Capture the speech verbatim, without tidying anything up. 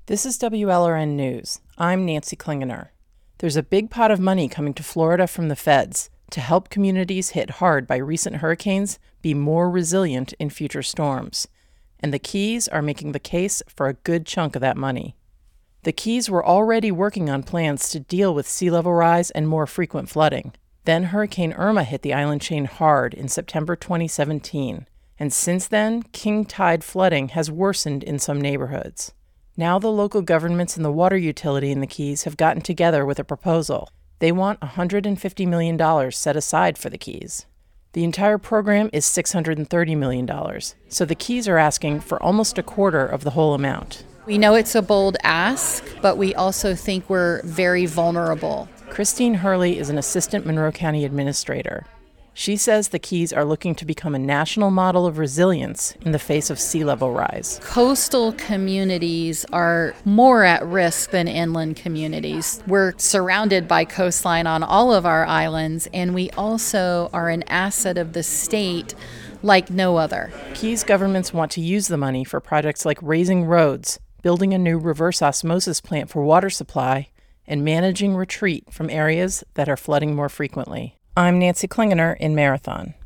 This is W L R N News. I'm Nancy Klingener. There's a big pot of money coming to Florida from the feds to help communities hit hard by recent hurricanes be more resilient in future storms. And the Keys are making the case for a good chunk of that money. The Keys were already working on plans to deal with sea level rise and more frequent flooding. Then Hurricane Irma hit the island chain hard in September twenty seventeen. And since then, king tide flooding has worsened in some neighborhoods. Now the local governments and the water utility in the Keys have gotten together with a proposal. They want one hundred fifty million dollars set aside for the Keys. The entire program is six hundred thirty million dollars, so the Keys are asking for almost a quarter of the whole amount. We know it's a bold ask, but we also think we're very vulnerable. Christine Hurley is an assistant Monroe County administrator. She says the Keys are looking to become a national model of resilience in the face of sea level rise. Coastal communities are more at risk than inland communities. We're surrounded by coastline on all of our islands, and we also are an asset of the state like no other. Keys governments want to use the money for projects like raising roads, building a new reverse osmosis plant for water supply, and managing retreat from areas that are flooding more frequently. I'm Nancy Klingener in Marathon.